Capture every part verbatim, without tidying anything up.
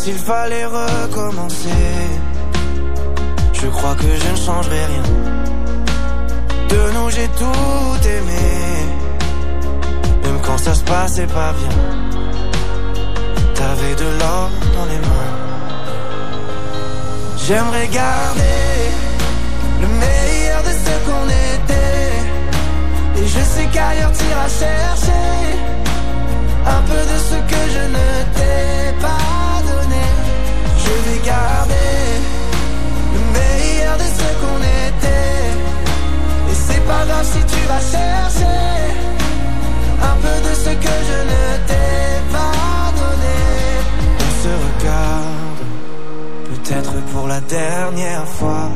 s'il fallait recommencer, je crois que je ne changerai rien. De nous j'ai tout aimé, même quand ça se passait pas bien. T'avais de l'or dans les mains. J'aimerais garder le meilleur de ce qu'on était, et je sais qu'ailleurs t'iras chercher un peu de ce que je ne t'ai pas donné. Je vais garder le meilleur de ce qu'on était, et c'est pas grave si tu vas chercher un peu de ce que je ne t'ai pas donné. On se regarde, peut-être pour la dernière fois,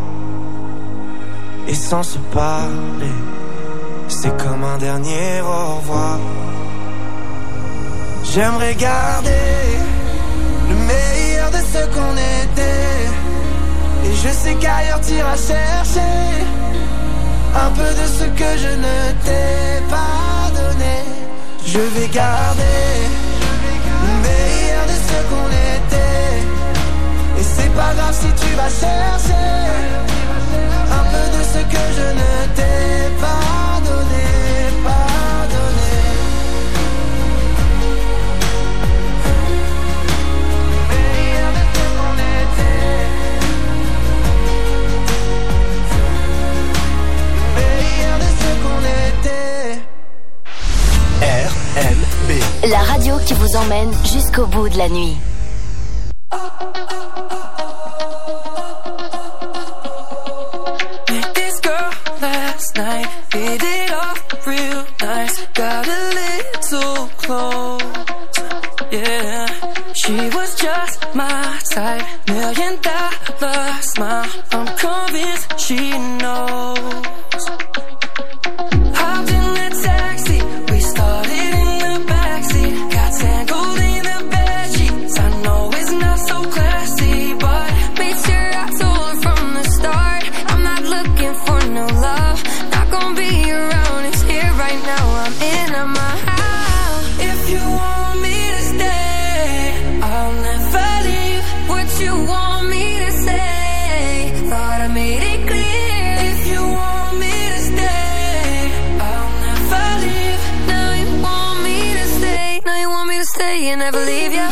et sans se parler, c'est comme un dernier au revoir. J'aimerais garder le meilleur de ce qu'on était, et je sais qu'ailleurs t'iras chercher un peu de ce que je ne t'ai pas donné. Je vais garder le meilleur de ce qu'on était, et c'est pas grave si tu vas chercher un peu de ce que je ne t'ai pas donné, pas donné. Meilleur de ce qu'on était, meilleur de ce qu'on était. R M B, la radio qui vous emmène jusqu'au bout de la nuit. Night, hit it off real nice, got a little close, yeah, she was just my type, million dollar smile, I'm convinced she knows. Hopped in the taxi, we started in the backseat, got tangled in the bedsheets, I know it's not so classy, but made sure I told her from the start, I'm not looking for no love, gonna be around, it's here right now, I'm in, I'm out. If you want me to stay, I'll never leave. What you want me to say, thought I made it clear. If you want me to stay, I'll never leave. Now you want me to stay, now you want me to stay and never leave ya.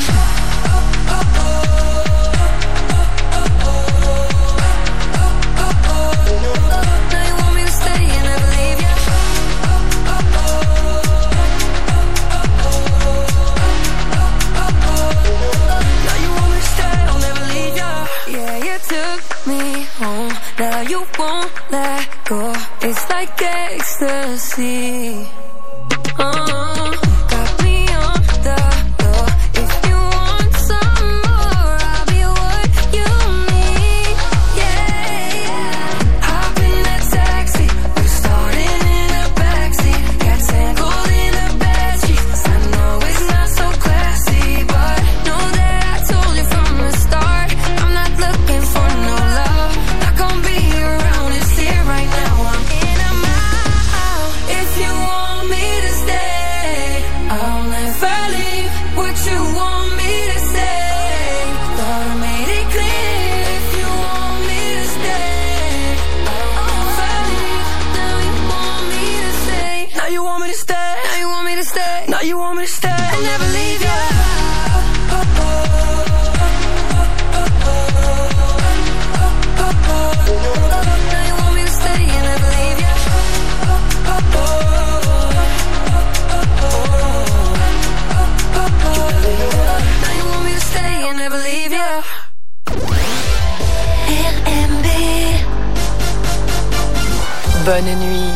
Now you won't let go, it's like ecstasy. Uh, got me on the floor. If you want some more, I'll be what you need. Yeah, yeah. Hop in that taxi, we started in the backseat, got tangled in the bedsheets. I know it's not so classy, but know that I told you from the start, I'm not looking for no love. Not gonna be around, it's here right now, I'm in, I'm out. If you want me to stay, I'll never leave. What you want me to say, thought I made it clear. If you want me to stay, I'll never leave. Now you want me to stay, now you want me to stay, now you want me to stay, now you want me to stay, I'll never leave you. Bonne nuit.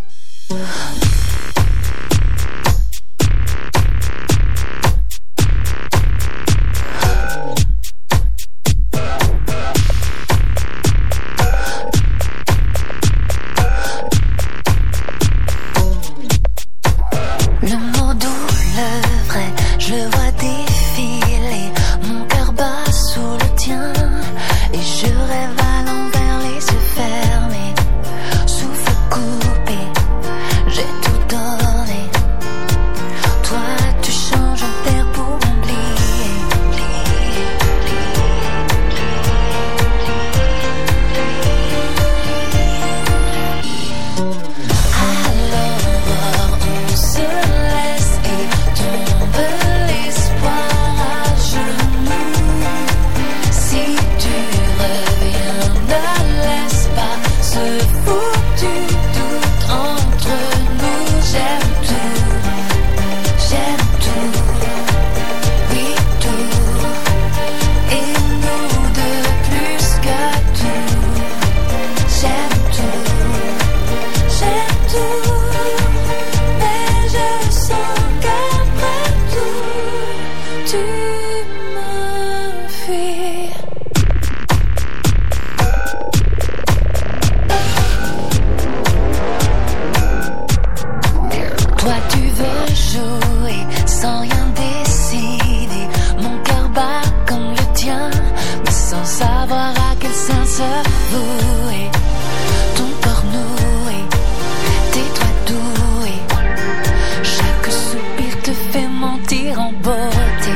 Le mot doux, le vrai, je le vois défiler. Mon cœur bat sous le tien et je rêve à l'envers, les yeux fermés. Souffle coupé, j'ai avoué, ton corps noué, tes doigts doués. Chaque soupir te fait mentir en beauté.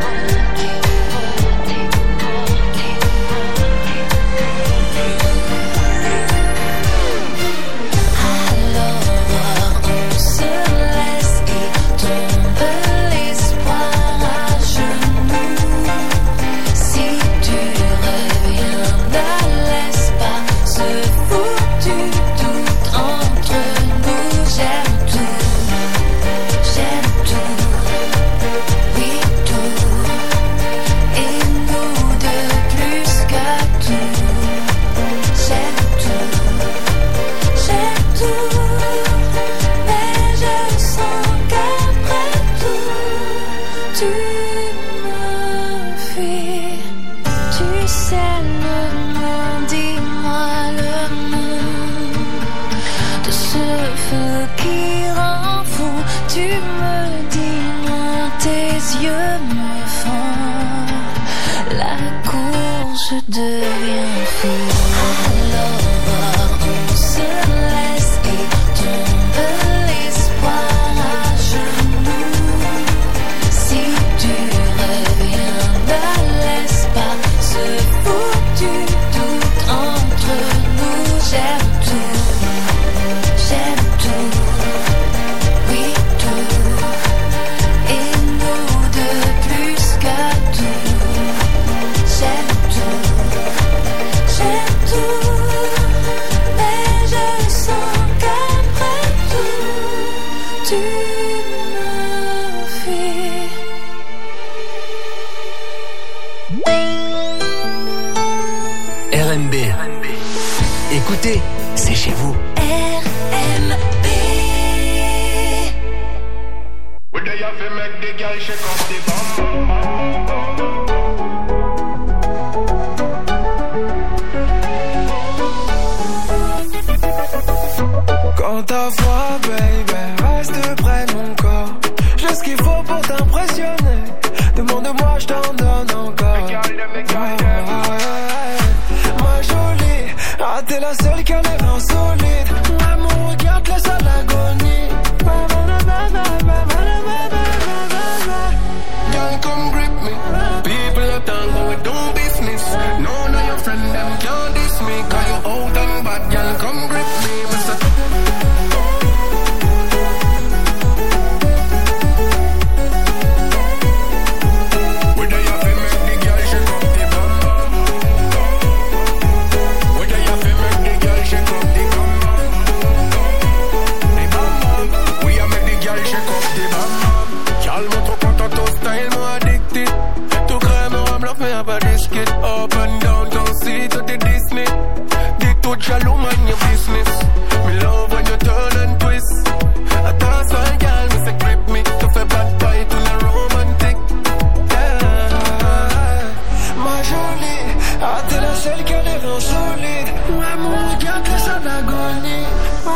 Écoutez, c'est chez vous. R M B. Quand t'as froid, baby, reste près de mon corps. J'ai ce qu'il faut pour t'impressionner. Demande-moi, je t'en donne encore. Ma jolie, ah t'es la seule qui a l'air insolite. Maman, regarde, laisse à l'agonie. Girl, come grip me. People are talking, we do business. None of your friends, them can't diss me. Cause you out and bad, girl, come grip me. Jaloux, mind your business. Me love when you turn and twist. I dance like girl, me say grip me. Tu fais bad boy, tout le romantique. Yeah. Ma jolie, ah t'es la seule qui a l'air insolite. Maman, regarde, laisse à l'agonie.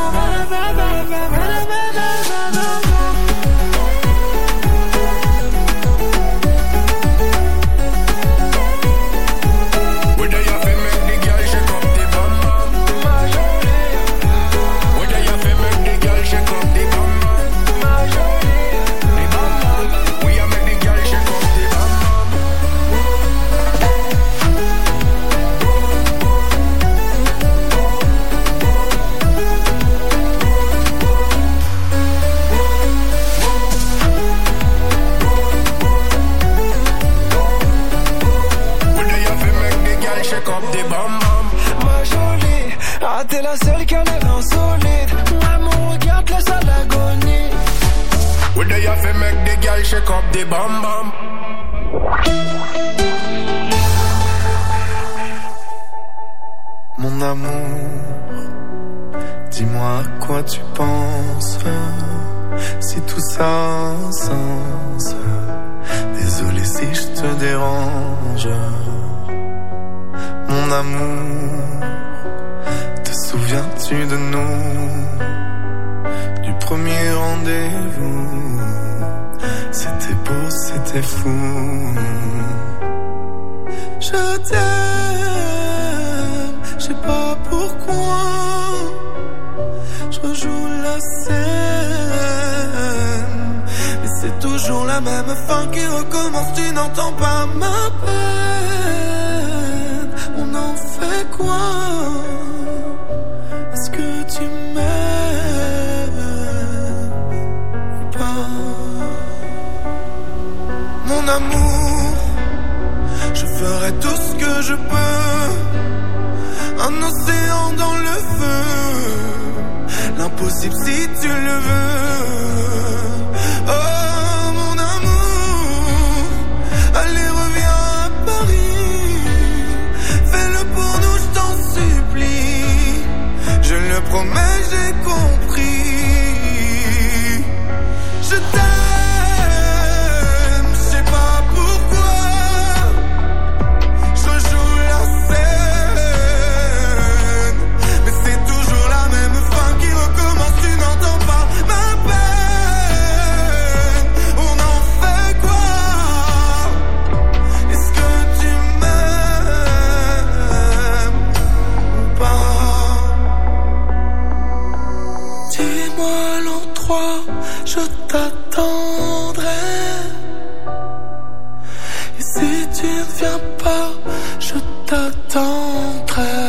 T'es la seule qui a l'air insolite. Maman, regarde, laisse à l'agonie. What do you feel make the girl shake up the bum bum? Mon amour, dis-moi à quoi tu penses. Si tout ça a un sens. Désolé si je te dérange. Mon amour, souviens-tu de nous, du premier rendez-vous? C'était beau, c'était fou. Je t'aime, je sais pas moi. Je rejoue la scène, mais c'est toujours la même fin qui recommence. Tu n'entends pas ma peine. On en fait quoi? Est-ce que tu m'aimes ou pas? Mon amour, je ferai tout ce que je peux. Un océan dans le feu, l'impossible si tu le veux. Oh mon amour, allez reviens à Paris. Fais-le pour nous, je t'en supplie. Je le promets, j'ai compris. Je t'aime, je sais pas pourquoi. Je joue la scène, mais c'est toujours la même fin qui recommence. Tu n'entends pas ma peine. On en fait quoi? Est-ce que tu m'aimes ou pas? Dis-moi l'endroit, je t'attendrai. Et si tu ne viens pas, je t'attendrai.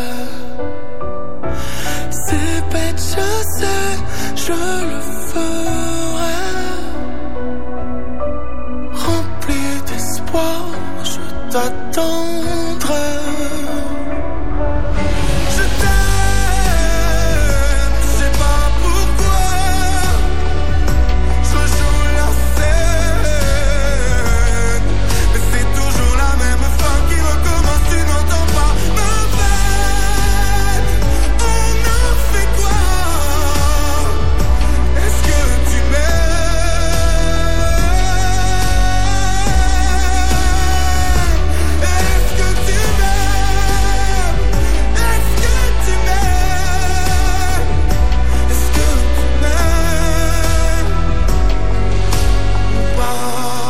C'est bête, je sais, je le ferai. Rempli d'espoir, je t'attendrai. Je t'aime, je sais pas pourquoi. Je joue la scène, mais c'est toujours la même fin qui recommence. Tu n'entends pas ma peine. On en fait quoi? Est-ce que tu m'aimes? Est-ce que tu m'aimes? Est-ce que tu m'aimes? Est-ce que tu m'aimes ou pas?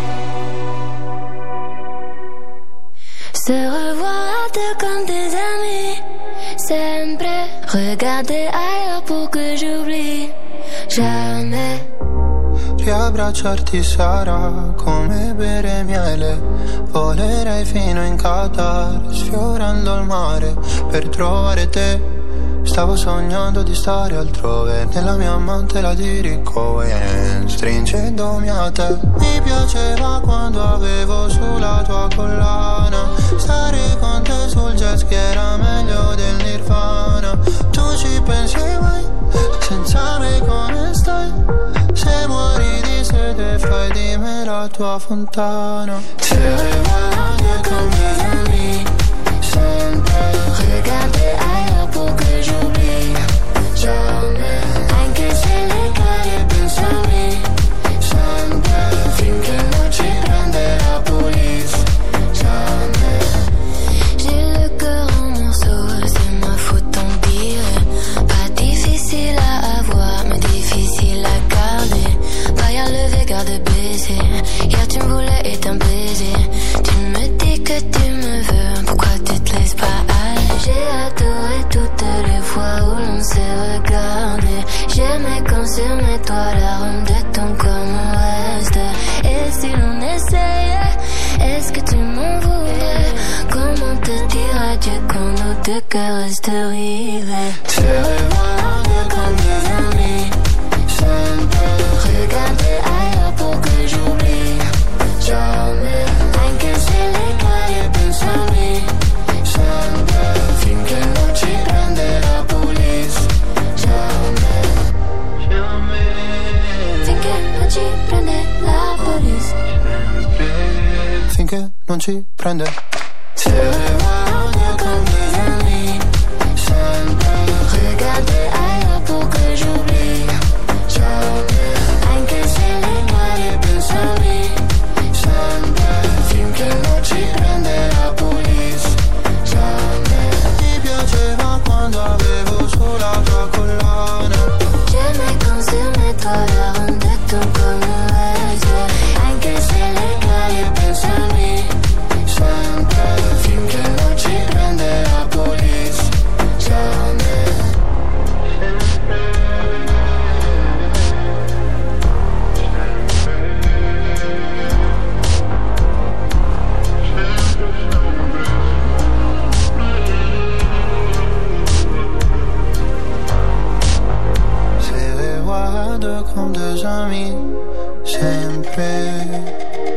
Se revoir à deux comme des amis. Sempre regarder ailleurs pour que j'oublie. Jamais. Riabbracciarti sarà come bere miele. Volerei fino in Qatar, sfiorando il mare per trovare te. Stavo sognando di stare altrove, nella mia mantela di Ricohen, stringendomi a te. Mi piaceva quando avevo sulla tua collana, stare con te sul jet ski era meglio del Nirvana. Tu ci pensi mai, senza me come stai? Se muori di sete fai di me la tua fontana. Se revois comme des amis, sempre regarder ailleurs pour que j'oublie. Jamais. Anche se le cade penso a me, sempre finché non ci prende la police. Jamais. J'ai le cœur en morceaux, c'est ma faute tant pire. Pas difficile à avoir, mais difficile à garder. Barrière levée, garde baissée. Hier tu me voulais et t'un baiser. Tu me dis que tu me veux, pourquoi tu te laisses pas aller? J'ai adoré toutes les fois où l'on s'est regardé. J'aimais quand sur mes toits l'arôme de ton corps me reste. Et si l'on essayait, est-ce que tu m'en voudrais? Comment te dire adieu quand nos deux cœurs restent rivés? Se revoir comme des amis, sempre regarder ailleurs pour que j'oublie. Jamais. Anche se le cade penso a me, sempre finché non ci prende la police. Jamais. Jamais. Finché non ci prende la police. Finché non ci prende. Se revoir comme des amis, sempre regarder ailleurs pour que j'oublie. Jamais. Anche se le cade penso a me, sempre finché non ci prende la police. Jamais. Ti piaceva quando avevo sulla tua collana. J'aimais quand sur mes toits l'arôme de ton corps me reste. Anche se le cade penso a me, sempre los ami sempre.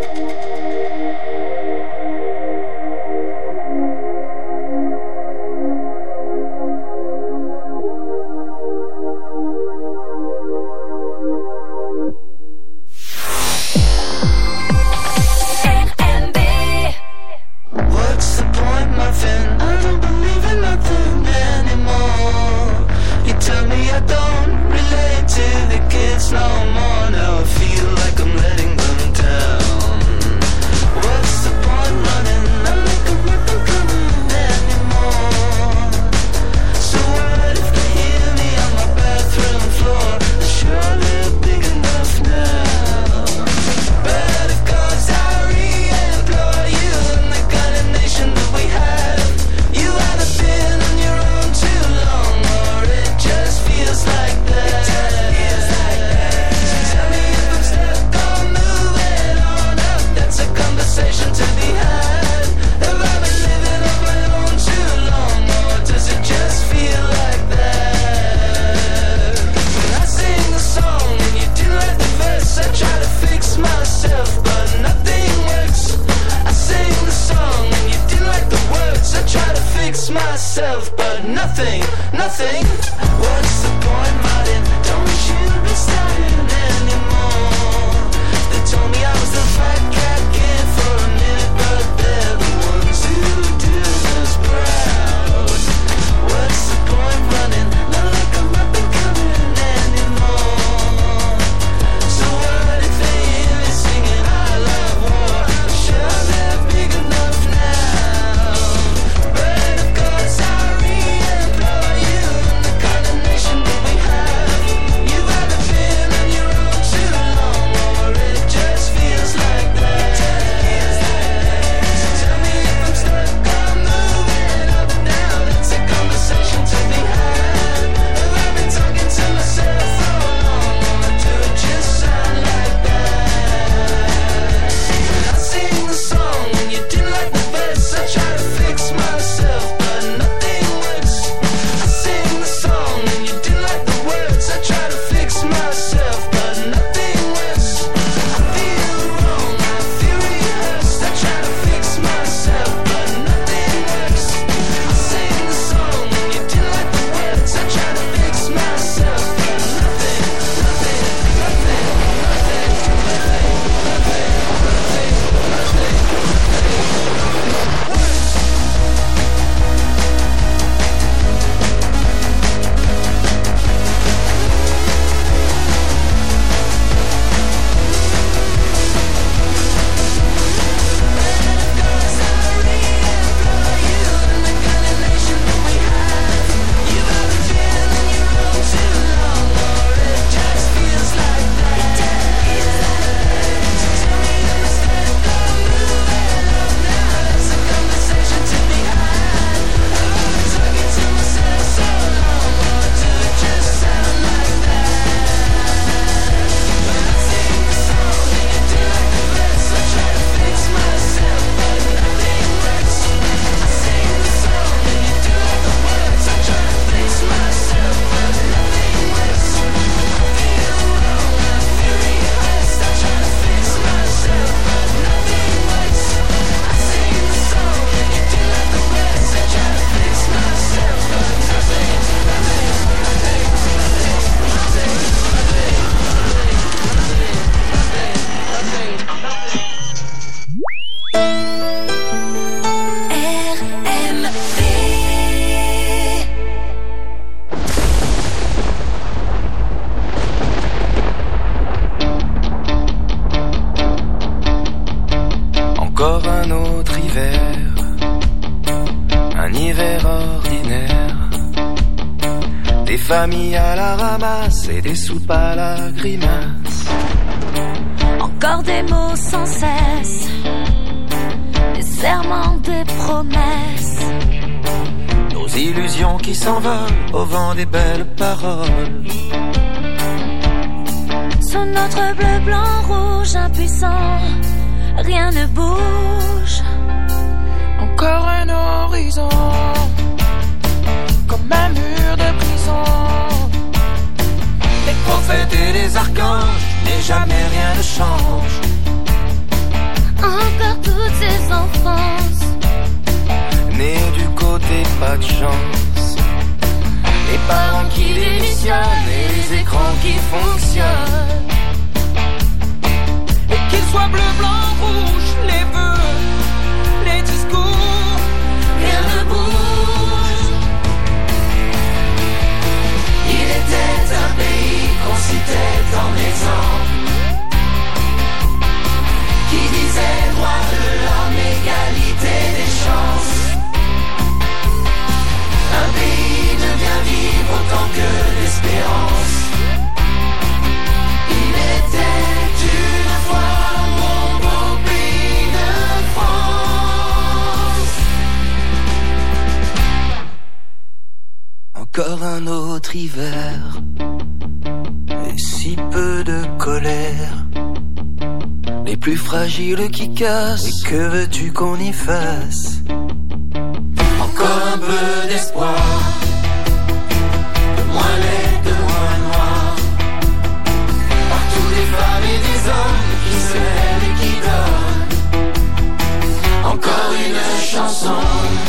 familles à la ramasse et des soupes à la grimace. Encore des mots sans cesse, des serments, des promesses, nos illusions qui s'envolent au vent des belles paroles. Sous notre bleu, blanc, rouge, impuissant, rien ne bouge. Encore un horizon, comme un mur de prison. Les prophètes et les archanges mais jamais rien ne change. Encore toutes ces enfances, Né du côté pas de chance. les parents qui démissionnent et les écrans qui fonctionnent. Et qu'il soit bleu, blanc, rouge, les vœux, les discours, Rien ne bouge. Il était un pays qu'on citait en exemple, qui disait droit de l'homme, égalité des chances. Un pays de bien vivre autant que l'espérance. Il était une fois mon beau pays de France. Encore un autre hiver, et si peu de colère. Les plus fragiles qui cassent, et que veux-tu qu'on y fasse? Encore un peu d'espoir, de moins laid, de moins noir. Partout des femmes et des hommes qui se lèvent et qui donnent. Encore une chanson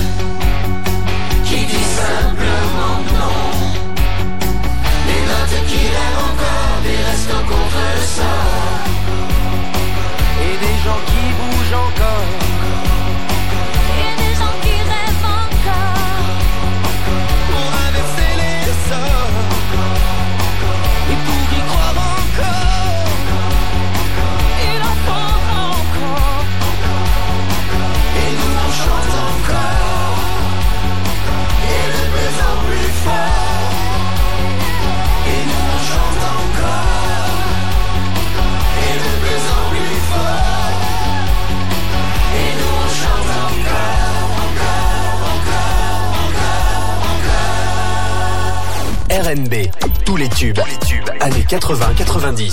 qui dit simplement non. Des notes qui rêvent encore, des restos contre le sort. Et des gens qui bougent encore. Et des gens qui rêvent encore. Pour inverser les sorts. Et pour y croire encore. il en faut encore. Et nous on chante encore. Et de plus en plus fort. Et nous on chante encore. Et de plus en plus fort. Et nous on chante encore, encore, encore, encore, encore. R N B, tous les tubes, les tubes, années quatre-vingts quatre-vingt-dix.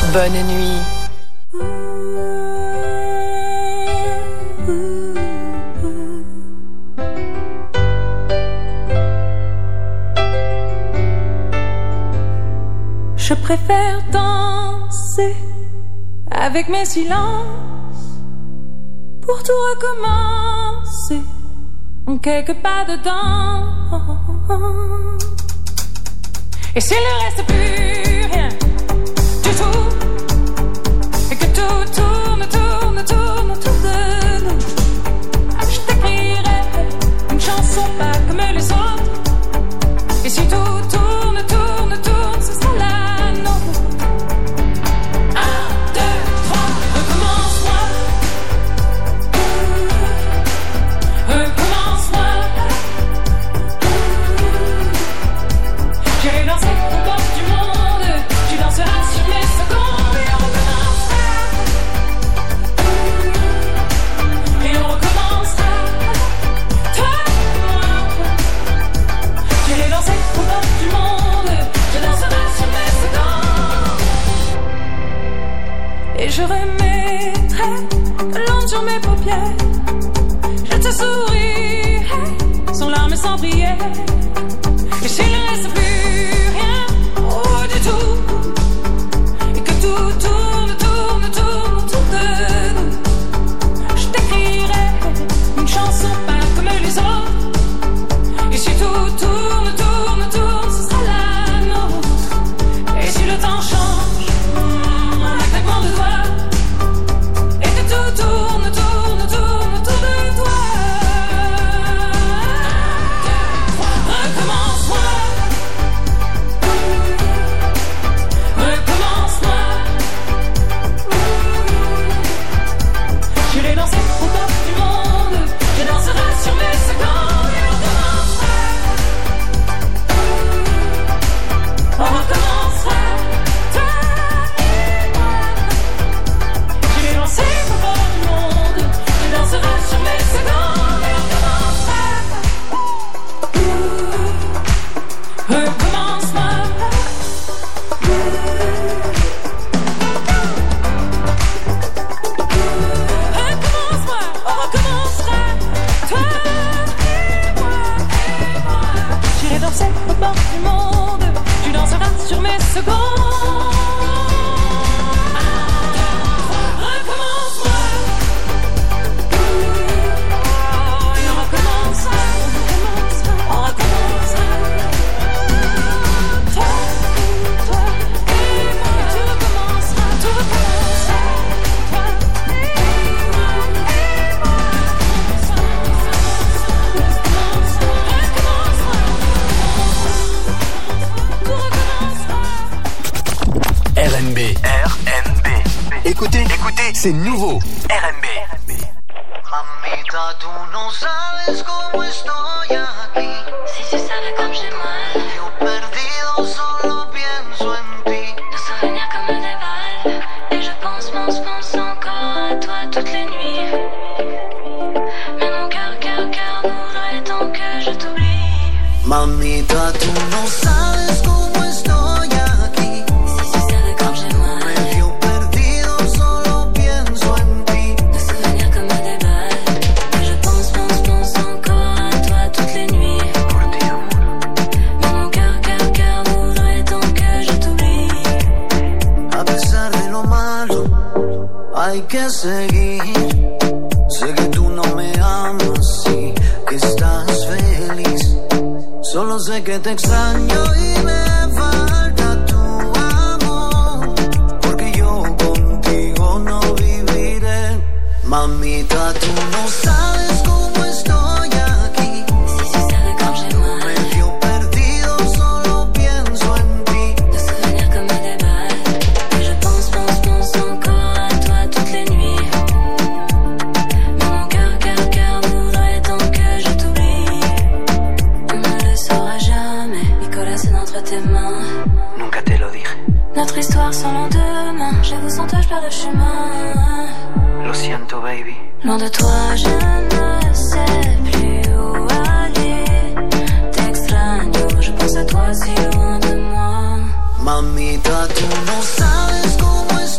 Bonne nuit. Je préfère danser avec mes silences pour tout recommencer en quelques pas dedans. Et s'il ne reste plus rien du tout, et que tout tourne, tourne, tourne autour de nous, je t'écrirai une chanson pas comme les autres. Et si tout tourne, tourne, tourne, ce sera la nôtre. Un, deux, trois, recommence-moi. Recommence-moi. J'irai danser au bord du monde. Tu danseras sur mes secondes. Et on recommencera. Et on recommencera. Toi et moi. J'irai danser au bord du monde. Tu danseras sur mes secondes. Et je remettrai de l'ombre sur mes paupières. Je te sourirai sans larmes et sans prière. Et s'il ne reste plus rien, oh du tout, et que tout tourne, tourne, tourne autour de nous, je t'écrirai une chanson pas comme les autres. Et si tout tourne, tourne, tourne, ce sera la nôtre. Et si le temps change, mm, en un claquement de doigts, et que tout tourne, tourne, tourne autour de toi. Recommence-moi. Recommence-moi. J'irai danser au bord du monde. Tu danseras sur mes secondes. Et on recommencera. On recommencera. Toi et moi. J'irai danser au bord du monde. Tu danseras sur mes secondes. Et on recommencera. Recommence-moi. Recommence-moi, on recommencera. Toi et moi, et moi. J'irai danser au bord du monde. Tu danseras sur mes secondes. Recommence-moi. Et on recommencera. On recommencera. Toi, toi et moi. Tu recommenceras, tout recommencera. Toi et moi, et moi. R N B. R N B. Écoutez, écoutez, c'est nouveau. R N B. Mamita, tú no sabes cómo estoy aquí. Si tu savais comme j'ai mal, Yo perdido solo pienso en ti. nos souvenirs comme des balles. Et je pense, pense, pense encore à toi toutes les nuits. Mais mon cœur, cœur, cœur voudrait tant que je t'oublie. Mamita, tú no sabes cómo estoy aquí. Si tu savais comme j'ai mal, Yo perdido solo pienso en ti. nos souvenirs comme des balles. Et je pense, pense, pense encore à toi toutes les nuits. Mais mon cœur, cœur, cœur voudrait tant que je t'oublie. A pesar de lo malo, hay que seguir. Sé que tú no me amas y que estás feliz. Solo sé que te extraño y me falta tu amor. Porque yo contigo no viviré. Mamita, tú no sabes cómo estoy aquí. Si tu savais comme j'ai mal, Medio perdido, solo pienso en ti. nos souvenirs comme des balles. Et je pense, pense, pense encore à toi toutes les nuits. Mais mon cœur, cœur, cœur voudrait tant que je t'oublie. On ne le saura jamais, Nicolas, c'est entre tes mains. Nunca te lo dije. Notre histoire sans lendemain, j'avoue sans toi je perds le chemin. Lo siento, baby. Loin de toi, je ne sais plus où aller. T'extraño, je pense à toi si loin de moi. Mamita, tú no sabes cómo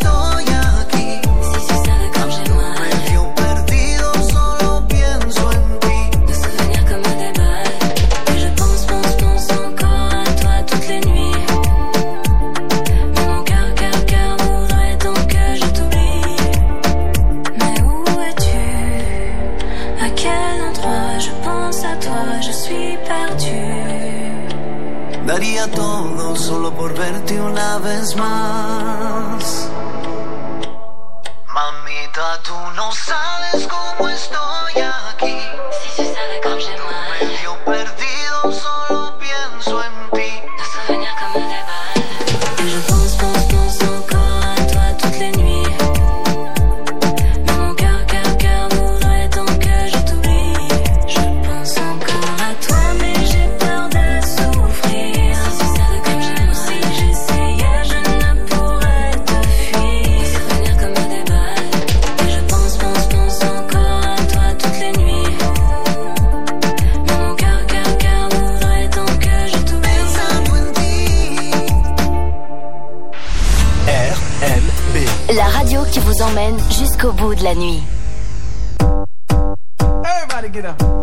suis perdue. Daría todo solo por verte una vez más. Mamita, tú no sabes cómo estoy aquí. Si tu savais comme j'aime moi. Medio perdido, solo pienso en ti. Nos souvenirs comme des balles. Et je pense, pense, pense encore à toi toutes les nuits. Mais mon cœur, cœur, cœur mourrait tant que je t'oublie. Je pense encore à toi, mais j'ai peur de souffrir. Si tu savais comme j'aime moi. Si j'essayais, je ne pourrais te fuir. Nos souvenirs comme des balles. Et je pense, pense, pense encore à toi toutes les nuits. Mais mon cœur, cœur, cœur mourrait tant que je t'oublie. R M B. La radio qui vous emmène jusqu'au bout de la nuit. Everybody get up.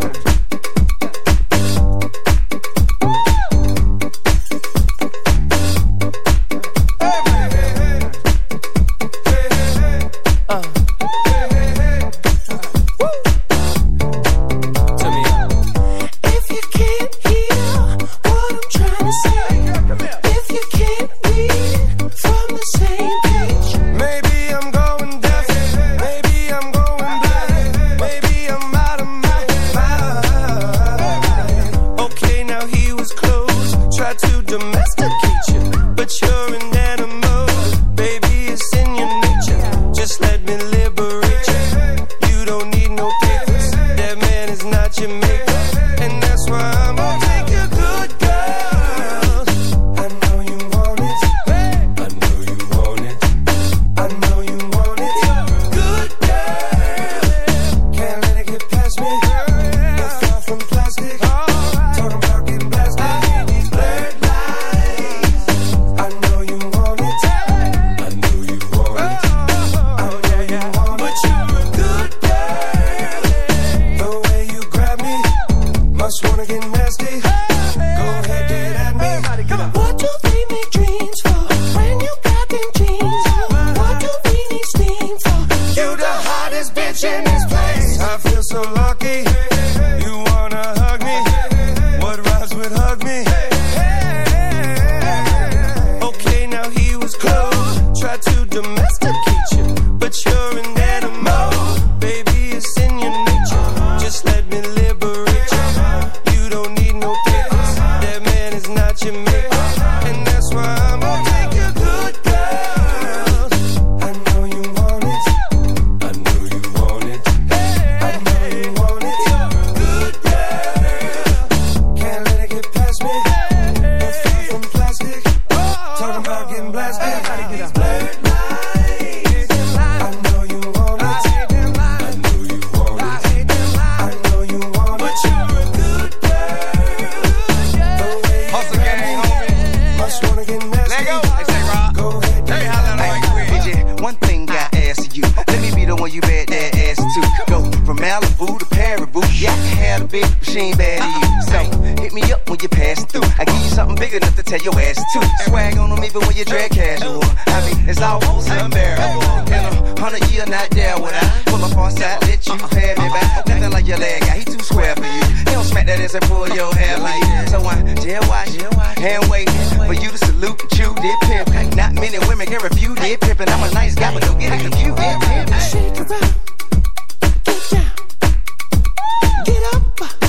If you can't hear what I'm trying to say, if you can't read from the same page, maybe I'm going deaf, maybe I'm going blind, maybe I'm out of my mind. Okay, now he was close, tried to domesticate you, but you're an animal, baby, it's in your nature. Just let me liberate you. You don't need no papers, that man is not your maker. And that's why I'm gonna take you good, girl. I know you want it. I know you want it. I know you want it. Good girl. Can't let it get past me. Not far from plastic. Talking about getting blasted. These blurred lines. I know you want it. I know you want it. I know you want it. But you're a good girl. The way you grab me. Must wanna get nasty. Go ahead, get at me. What do we make dreams for when you got them jeans on? What do we need steam for? You the hottest bitch in this place. I feel so lucky. You wanna hug me? What rhymes with hug me? Okay, now he was close. Tried to domesticate you, but you're an animal. Baby, it's in your nature. Just let me liberate you. You don't need no papers. That man is not your maker. And that's why I'm gonna take you good, girl. I know you want it. I know you want it. I know you want it. Good girl. Can't let it get past me. Not far from plastic. Talking about getting blasted. These blurred lines. I know you want it. I know you want it. I know you want it. But you're a good girl. The way you Hustle grab gang, me. homie. Must wanna get nasty. Let go. They say, Rob. Go ahead, Hey, get holla at like me. we D J, one thing I ask you. Let me be the one you bet that ass to. Go from Malibu to Paribu. Yeah, I can have a bitch, but she ain't bad to you. So hit me up when you pass through. I give you something big enough to tell your ass to. Swag on them even when you drag casual. I mean, it's almost unbearable. In a hundred year, not there would I pull up on side, let you pay me back. Nothing like your leg guy, he too square for you. He don't smack that ass and pull your hair like that. So I jail watch, hand waiting for you to salute and chew did pimp. Not many women can refuse did pimp, and I'm a nice guy, but don't get it confused. Did pimp. Shake it out. Get down. Get up.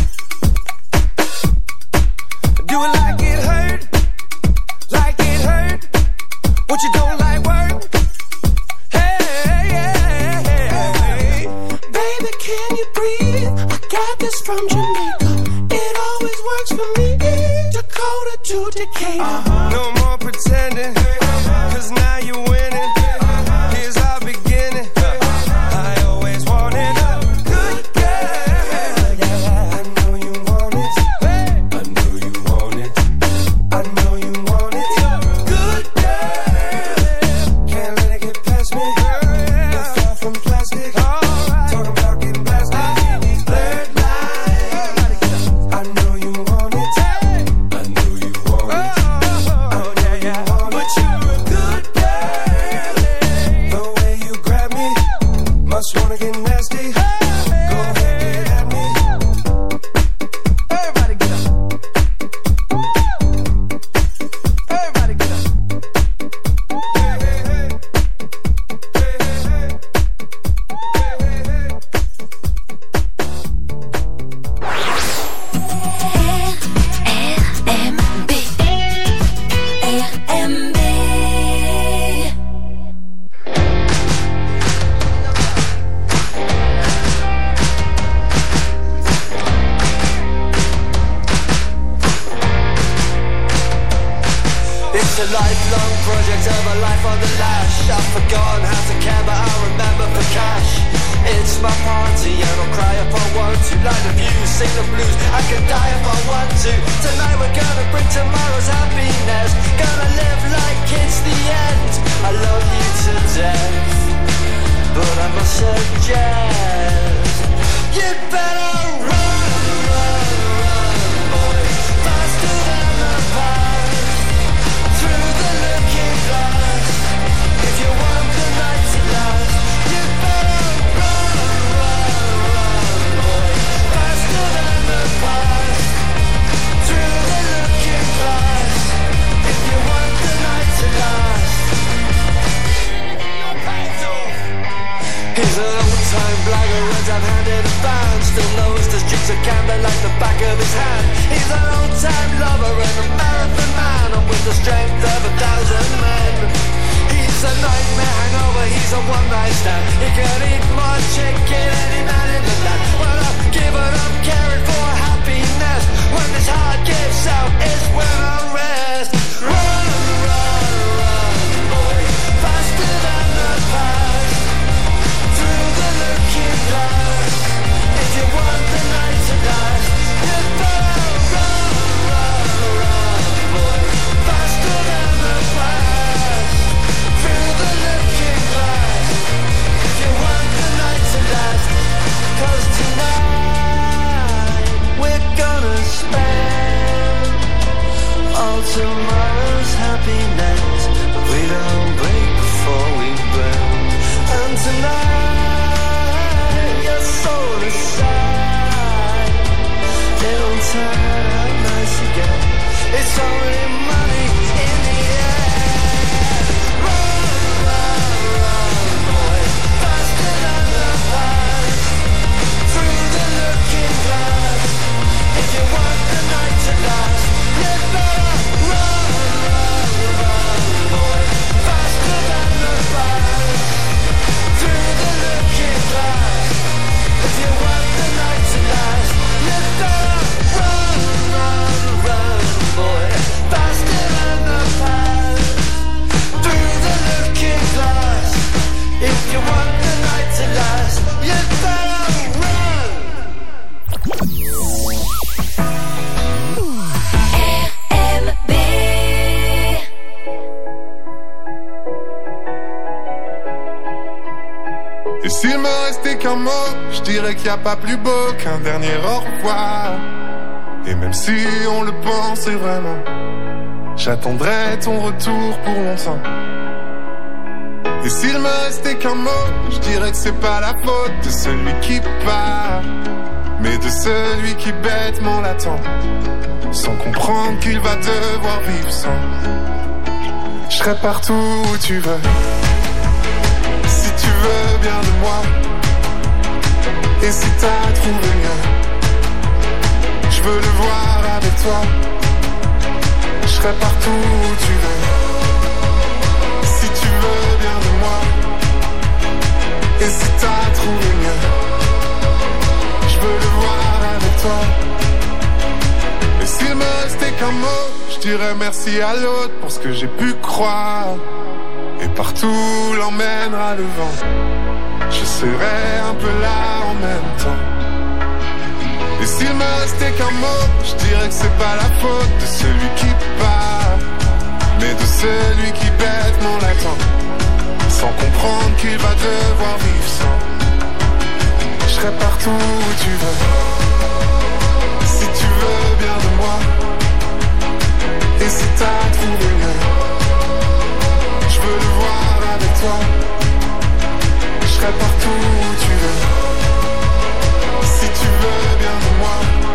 Do it like it hurt. Like it hurt. What you don't like work? Hey, hey, hey. Baby, can you breathe? I got this from Jamaica. It always works for me. Dakota to Decatur. Uh-huh. No more pretending. Cause now you're winning. Here's our beginning. I always wanted a good girl. I know you want it. I know you want it. I know you want it. Good girl. Can't let it get past me. Not far from plastic. Talking about getting blasted. These blurred lines. I know you want it. I know you want it. I know It's a lifelong project of a life on the lash. I've forgotten how to care, but I'll remember for cash. It's my party and I'll cry if I want to. Light the views, sing the blues, I can die if I want to. Tonight we're gonna bring tomorrow's happiness. Gonna live like it's the end. I love you to death, but I must suggest you'd better run, run, run, boy, faster than the past, through the looking glass. If you want the night to last, you'd better run, run, run, boy, faster than the past, through the looking glass. If you want the night to last. He's an old-time blagger, runs out handed a band. Still knows the streets of Camden like the back of his hand. He's an old-time lover and a marathon man, and with the strength of a thousand men. He's a nightmare hangover, he's a one-night stand. He can eat more chicken any man in the land. Well, I've given up caring for happiness. When this heart gives out is when I rest. Run, run, run, boy, faster than the past, through the looking glass. If you want the night to last, you better run, run, run, boy, faster than the past, through the looking glass. If you want the night to last, 'cause tonight we're gonna spend all tomorrow's happiness. We don't break before we burn. And tonight your soul aside, it'll turn out nice again. It's only money in the end. Run, run, run, boy, faster than the past, through the looking glass. If you want the night to last, you better run, run, run, boy, faster than the past, through the looking glass. If you want the night to last, you better run, run, run, boy, faster than the past, through the looking glass. If you want the night to last, you better run. R M B. Et s'il me restait qu'un mot, je dirais qu'il n'y a pas plus beau qu'un dernier au revoir. Et même si on le pensait vraiment, j'attendrai ton retour pour longtemps. Et s'il me restait qu'un mot, je dirais que c'est pas la faute de celui qui part, mais de celui qui bêtement l'attend, sans comprendre qu'il va devoir vivre sans. Je serai partout où tu veux, si tu veux bien de moi. Et si t'as trouvé mieux, je veux le voir avec toi. Je serai partout où tu veux, si tu veux bien de moi. Et si t'as trouvé mieux, je veux le voir avec toi. Et s'il me restait qu'un mot, je dirais merci à l'autre pour ce que j'ai pu croire. Et partout l'emmènera le vent, je serai un peu là en même temps. Et s'il me restait qu'un mot, je dirais que c'est pas la faute de celui qui part, mais de celui qui bêtement l'attend, sans comprendre qu'il va devoir vivre sans. Je serai partout où tu veux, si tu veux bien de moi. Et si t'as trouvé mieux, je veux le voir avec toi. Je serai partout où tu veux, si tu veux bien de moi.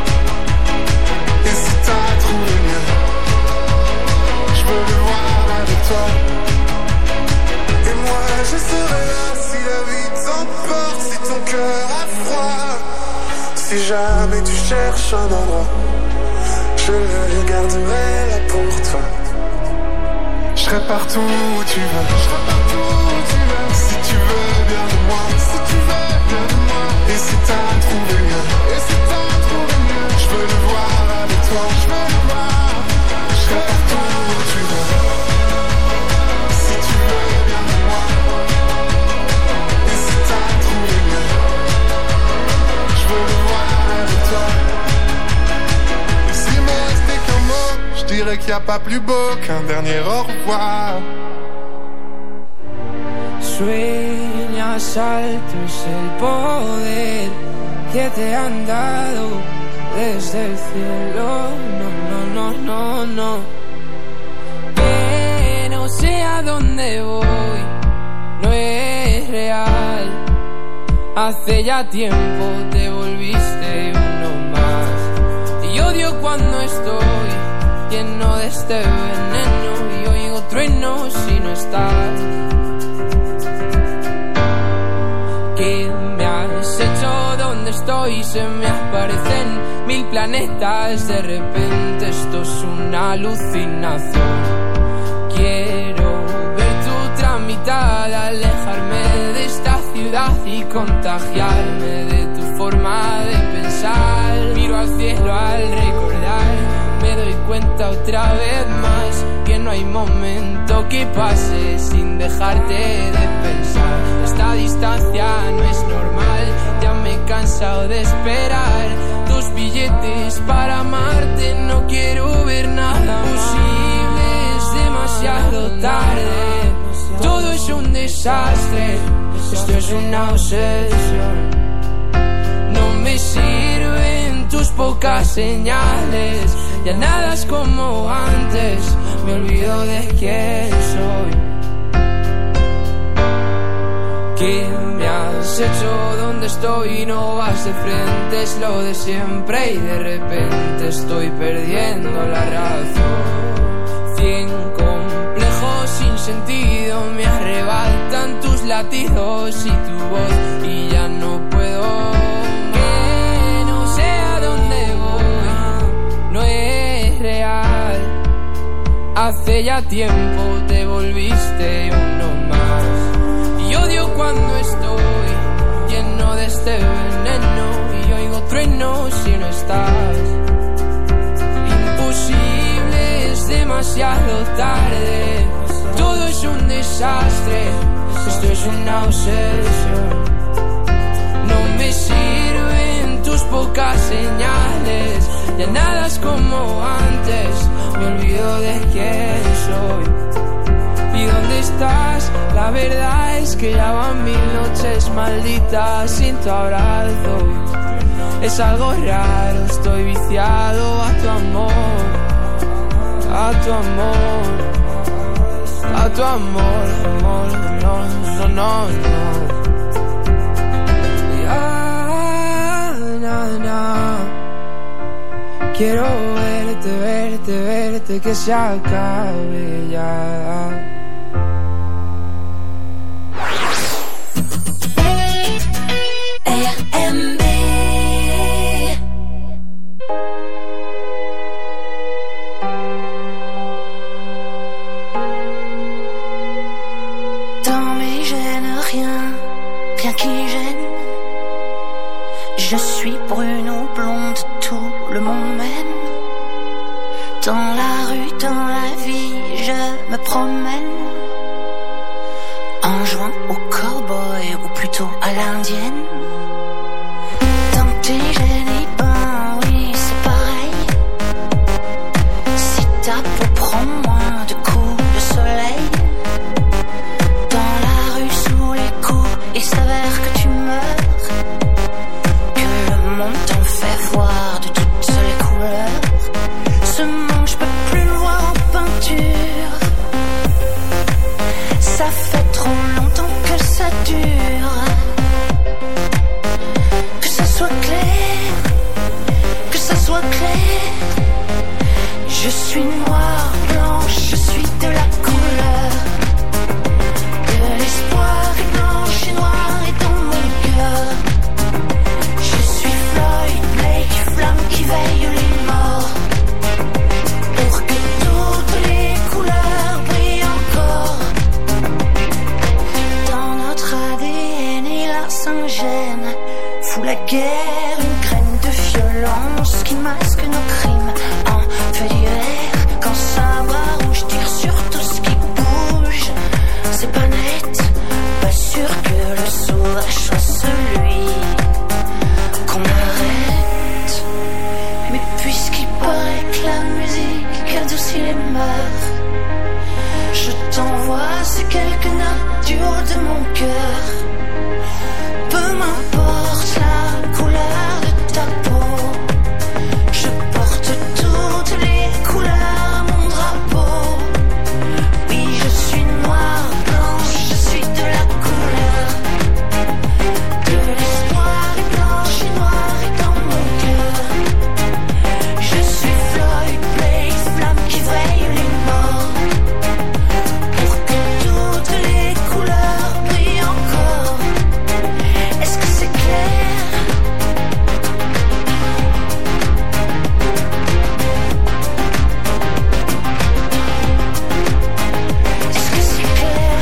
Et si t'as trouvé mieux, je veux le voir avec toi. Et moi je serai là si la vie t'emporte, si ton cœur a froid. Si jamais tu cherches un endroit, je le garderai là pour toi. Je serai partout où tu veux, je serai partout où tu veux. Si tu veux bien de moi, si tu veux bien de moi. Et si t'as trouvé mieux, et si t'as trouvé mieux, je veux le voir avec toi, je veux le voir. Je serai partout où tu veux. dirais qu'il n'y a pas plus beau qu'un dernier au revoir. Sueñas altos el poder que te han dado desde el cielo. No, no, no, no, no. Que no sé a dónde voy, no es real. Hace ya tiempo te volviste uno más. Y odio cuando estoy lleno de este veneno y oigo truenos si no estás. ¿Qué me has hecho? ¿Dónde estoy? Se me aparecen mil planetas. De repente esto es una alucinación. Quiero ver tu tramitada, alejarme de esta ciudad y contagiarme de tu forma de pensar. Miro al cielo al recordar, me doy cuenta otra vez más que no hay momento que pase sin dejarte de pensar. Esta distancia no es normal, ya me he cansado de esperar tus billetes para amarte. No quiero ver nada posible, es demasiado tarde. Todo es un desastre, esto es una obsesión. No me sirven tus pocas señales, ya nada es como antes, me olvido de quién soy. ¿Qué me has hecho? ¿Dónde estoy? No vas de frente, es lo de siempre y de repente estoy perdiendo la razón. Cien complejos sin sentido me arrebatan tus latidos y tu voz y ya no puedo. Que no sé a dónde voy, no es real. Hace ya tiempo te volviste uno más. Y odio cuando estoy lleno de este veneno y oigo truenos si no estás. Imposible, es demasiado tarde. Todo es un desastre, esto es una obsesión. No me sirven tus pocas señales, ya nada es como antes, me olvido de quién soy. ¿Y dónde estás? La verdad es que ya van mil noches malditas sin tu abrazo. Es algo raro, estoy viciado a tu amor, a tu amor, a tu amor, amor, no, no, no, no. Ya, na, na. Quiero verte, verte, verte, que se acabe ya. Je suis brune ou blonde, tout le monde m'aime. Dans la rue, dans la vie, je me promène en jouant au cowboy ou plutôt à l'indienne. Dans tes génies, ben oui, c'est pareil. Si ta peau prend moins de coups de soleil, dans la rue sous les coups, il s'avère que tu meurs. Le monde t'en fait voir de toutes les couleurs. Ce monde, je peux plus le voir en peinture. Ça fait trop longtemps que ça dure. Que ça soit clair cœur. Peu m'importe la couleur de ta peau, je porte toutes les couleurs à mon drapeau. Oui, je suis noire, blanche, je suis de la couleur de l'espoir. Et blanche et noire est dans mon cœur. Je suis Floyd Blaze, flamme qui veille les morts, pour que toutes les couleurs brillent encore. Est-ce que c'est clair? Est-ce que c'est clair?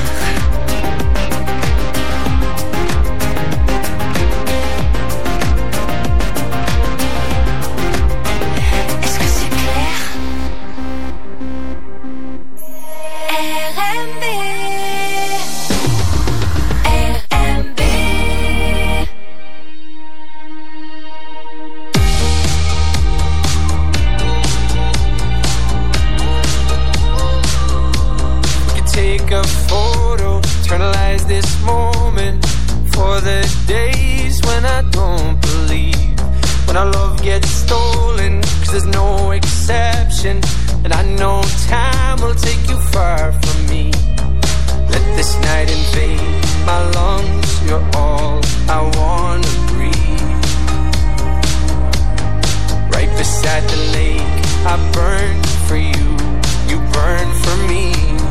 Est-ce que c'est clair? R M B R M B We could take a photo, eternalize this moment for the days when I don't believe, when our love gets stolen, cause there's no exception, and I know time will take you far from me. Let this night invade my lungs, you're all I wanna breathe. Right beside the lake, I burn for you, you burn for me.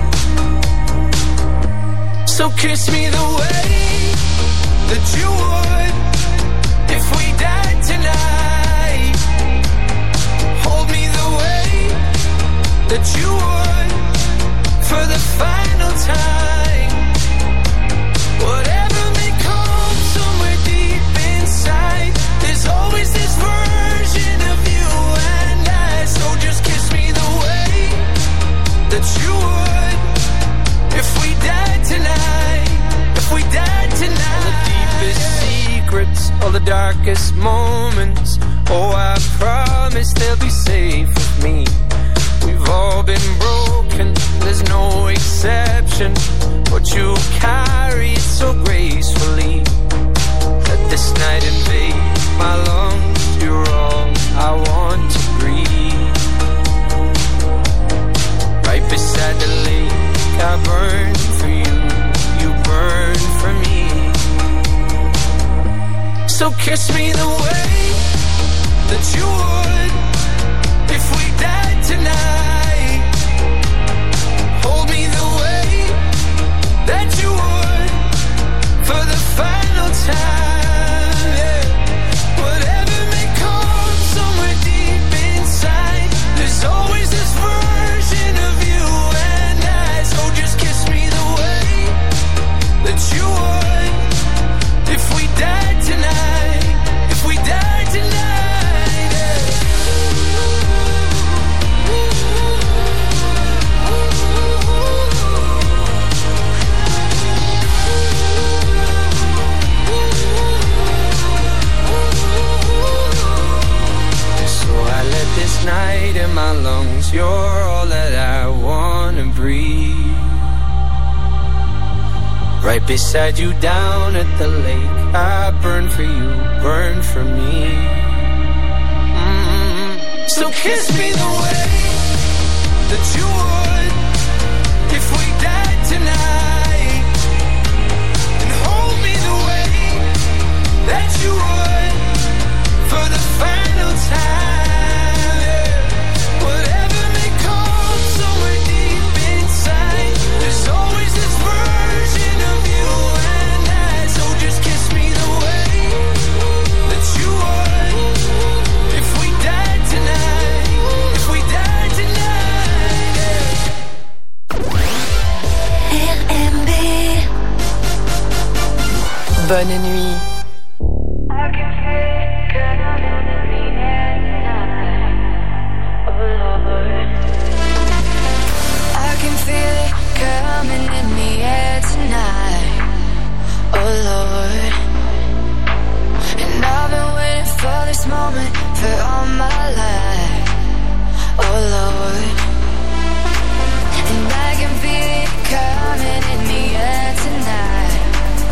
So kiss me the way that you would if we died tonight. Hold me the way that you would for the final time. Whatever may come somewhere deep inside, there's always this version of you and I. So just kiss me the way that you would if we died tonight. If we died tonight. All the deepest secrets, all the darkest moments, oh, I promise they'll be safe with me. We've all been broken, there's no exception, but you carry it so gracefully. Let this night invade my lungs, you're all I want to breathe. Right beside the lake, I burn for you, you burn for me. So kiss me the way that you would if we died tonight. Hold me the way that you would for the final time. Yeah. Whatever may come somewhere deep inside, there's always this version of you and I. So just kiss me the way that you would if we died tonight. If we died tonight. Yeah. So I let this night in my lungs, you're all that I wanna breathe. Right beside you down at the lake, I burn for you, burn for me. Mm-hmm. So kiss me the way that you would if we died tonight, and hold me the way that you would for the final time. Yeah. Whatever may come somewhere deep inside, there's always this version of you and I. So just kiss me the way that you would if we died tonight. If we died tonight. Yeah. R M B. Bonne nuit. I can feel it coming in the air tonight. Oh Lord. And I've been waiting for this moment for all my life. Oh Lord. And I can feel it coming in the air tonight.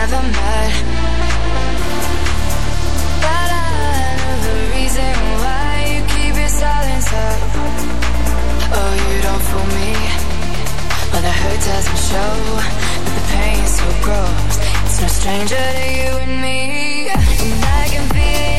never met. But I know the reason why you keep your silence up. Oh, you don't fool me when the hurt doesn't show, but the pain still grows. It's no stranger to you and me, and I can feel it.